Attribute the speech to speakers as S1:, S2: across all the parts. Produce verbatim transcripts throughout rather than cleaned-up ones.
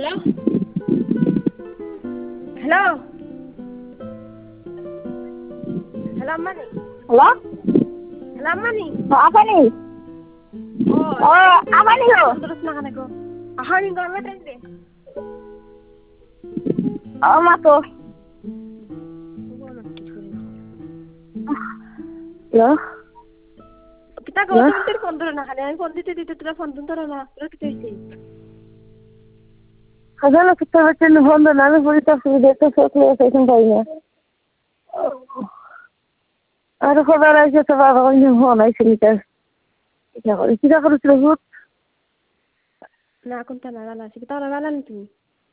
S1: hello hello hello আম্মানি
S2: hello
S1: hello আম্মানি
S2: আপানি
S1: ও
S2: ও আপানি গো
S1: terus makan aku ahani gome tende
S2: ও মা তো hello
S1: kita kau tuh minta phone dulu nak ada phone itu itu tuh phone tuh terus lah terus kita isi
S2: হাজার কিতা হচ্ছে বন্ধ না আমি বলি তো দেখতে সত্যি সেখান পাই না আর খবর আছে তো বাবা ওই ফোন আইছে নিতে এটা করে কিটা করেছিল ভূত
S1: না কোনটা না লালা আছে kita লালা নি তুমি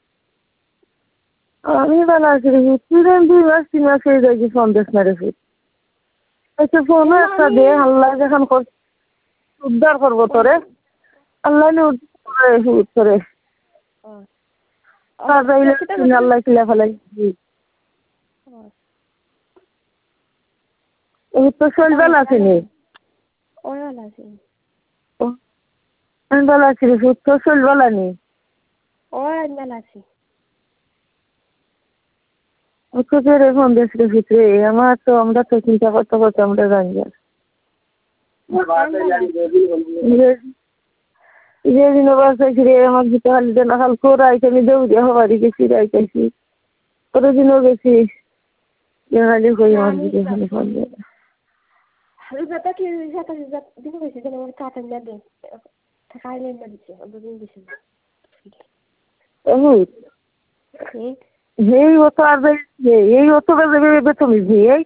S2: আমি ভালো আছি রে তুই দুই মাস তিন মাস হয়ে যাই ফোন দেখ না রে ভূত আচ্ছা ফোন একটা দে আল্লাহ যখন কর উদ্ধার করবো তোরে আল্লাহ নে উদ্ধার করে আর যাইলে তুমি আল্লাহ কিলা ফেলাই এই তো শরীর ভালো আছে নি
S1: ওই ভালো আছে
S2: আমি ভালো আছি রে ভূত তোর শরীর ভালো নি
S1: ওই ভালো আছে
S2: ওকে রে ফোন দিস রে ভূত রে আমার তো আমরা তো চিন্তা করতে করতে আমরা জানি যে দিন বাসায় ফিরে আমার ভিতরে হালি দেনা হাল করে আইতে আমি দৌড়িয়া হবারি গেছি রাইতেছি কত দিনও গেছি হালি কই আমার ভিতরে হালি ফোন দিয়ে
S1: Ribata ki ribata ribata dino besi dino wal kata nyade takale na dise odin dise
S2: ভূত
S1: eh
S2: এই অত আর এই অত বাজে তুমি এই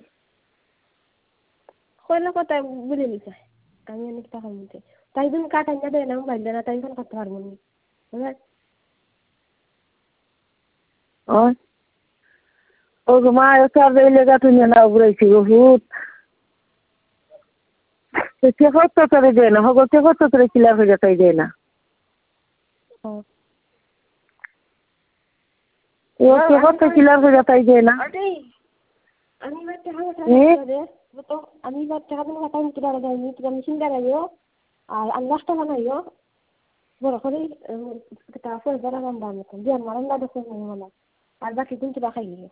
S1: কইলা কথা বলে নিছে আমি অনেক টাকা নিতে তাই দিন কাটা nyade না বাইলে না তাই কোন করতে পারবো না বুঝলে
S2: ও ও মা এত আর এই লাগা তুমি না উড়াইছি ভূত সে কত করে দেয় না হগো সে কত করে কিলা হয়ে যাতাই দেয় না ও সে কত কিলা হয়ে যাতাই দেয় না
S1: আমি বাদ টাকা টাকা দে তো আমি বাদ টাকা দিন টাকা নিতে পারবো না তুমি মেশিন লাগাইও আর আল্লাহটা বানাইও বড় করে টাকা ফেল বড় দাম দাম তো দিয়ে মারান্ডা দেখো না আর বাকি দিন তো রাখাই গিয়ে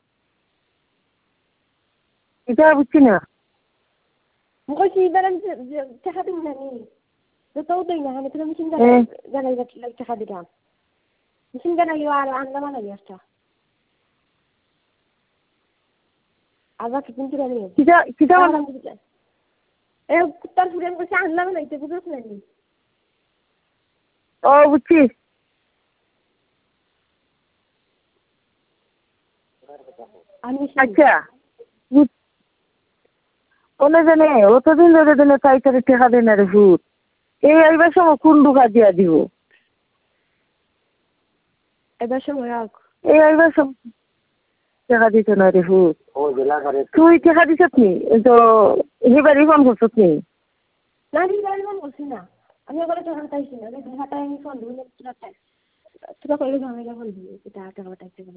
S2: এটা বুঝছি না
S1: মুখে কি বেরান টাকা দিন না নি তো দেই না আমি তো মেশিন লাগাই লাগাই লাগাই টাকা দিলাম মেশিন লাগাইও আর আন্ডা বানাই একটা আবার কি দিন কিরা নিয়ে
S2: কিটা কিটা
S1: এ কুত্তার ফুরেন বসে আনলাম না এটা বুঝছ না নি
S2: ও বুঝছি আচ্ছা ওনে জানে অতদিন ধরে দিনে পাইকারি টাকা দেয় না রে ভূত এই আইবার সময় কোন ঢুকা দিয়া দিব
S1: এবার সময় রাখ
S2: এই আইবার সময় টাকা দিত না রে ভূত তুই টাকা দিছত নি তো এবারই ফোন করছত নি
S1: না নি ফোন করছি না আমি ওগুলো টাকা চাইছি না টাকা আমি ফোন দিব না তোরা চাই তোরা কইলে ঝামেলা বলবি এটা টাকা টাইতে বলে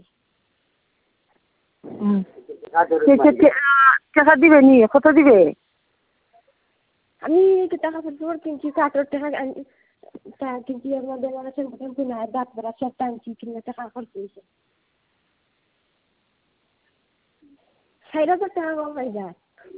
S2: টাকা দিবে নি কত দিবে
S1: আমি টাকা পড়তে কিনছি কাটোর টাকা কিনছি এর মধ্যে মনে হচ্ছে কিন্তু না দাঁত বেড়া সব টানছি কিনে টাকা খরচ হয়েছে ষাট হাজার টাকা কম পাই যায়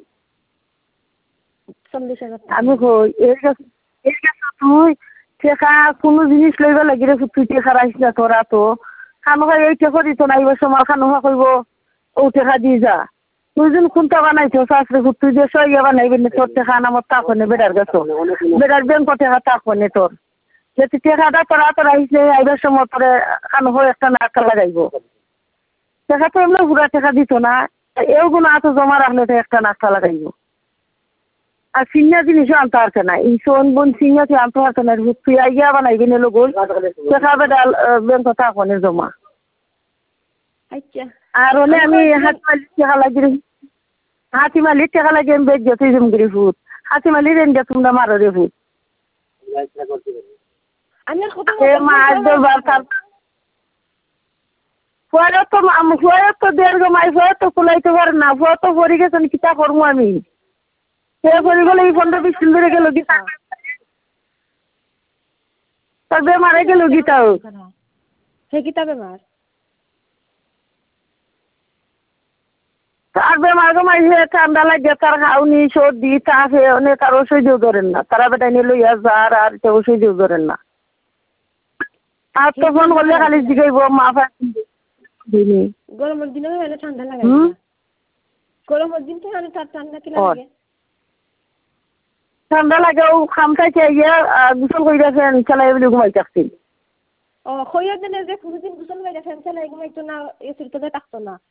S1: চল্লিশ হাজার
S2: আমি কই এর কাছে এর কাছে তুই টাকা কোনো জিনিস লইবা লাগি রে তুই টাকা রাখিস না তোরা তো খানো খাই এই টাকা দিত না এবার সময় খানো খা করব ও টাকা দিয়ে যা তুই যেন কোনটা বানাইছো শাস্ত্রে তুই যে সইয়া বানাইবি না তোর টাকা আমার তাকো নে বেড়ার গাছ বেড়ার ব্যাংক টাকা তাকো নে তোর যে তুই টাকাটা তোরা তোরা আইসে আইবার সময় তোরে খানো হয়ে একটা নাকা লাগাইব টাকা তো এমনি ঘুরা টাকা দিত না এগুলো এত জমা রাখলে তো একটা নাকা লাগাইব আর সিনিয়া জিনিসও আনতে পারছে না এই সোন বোন সিনিয়া তুই আনতে পারছে না তুই আইয়া বানাইবি না লোক টাকা বেড়াল ব্যাংক তাকো নে জমা
S1: আচ্ছা
S2: আর হলে আমি হাতি মালিক টাকা লাগি হাতি মালিক টাকা লাগে আমি বেচ তুই জমগিরি ভূত হাতি মালিক রেন দিয়া তোমরা মারো রে ভূত মাছ ধরবার তার ফুয়ারও তো ফুয়ারও তো দেড় গো মাই ফুয়ার তো কুলাইতে পারে না ফুয়া তো পড়ে গেছেন কিতা করবো আমি সে পড়ে গেলে এই পনেরো বিশ দিন ধরে গেল গীতা তার বেমারে গেল গীতাও
S1: সে কিতা বেমার
S2: আর বেমার গমাইছে ঠান্ডা লাগে তার খাওনি সর্দি তাপে অনেক আর সহ্য করেন না তারা বেটা নিয়ে লইয়া যার আর কেউ সহ্য করেন না আর তো ফোন করলে খালি জিগাইব মা দিনি
S1: গরমের দিনে হলে ঠান্ডা লাগে না গরমের দিন তো হলে তার ঠান্ডা কি লাগে
S2: ঠান্ডা লাগে ও খামটাইছে ইয়া গোসল করে গেছেন চালাই বলে ঘুমাই থাকছি
S1: ও খইয়া দিনে যে কোনদিন গোসল করে ফ্যান চালাই ঘুমাইতো না এসির তলে থাকতো না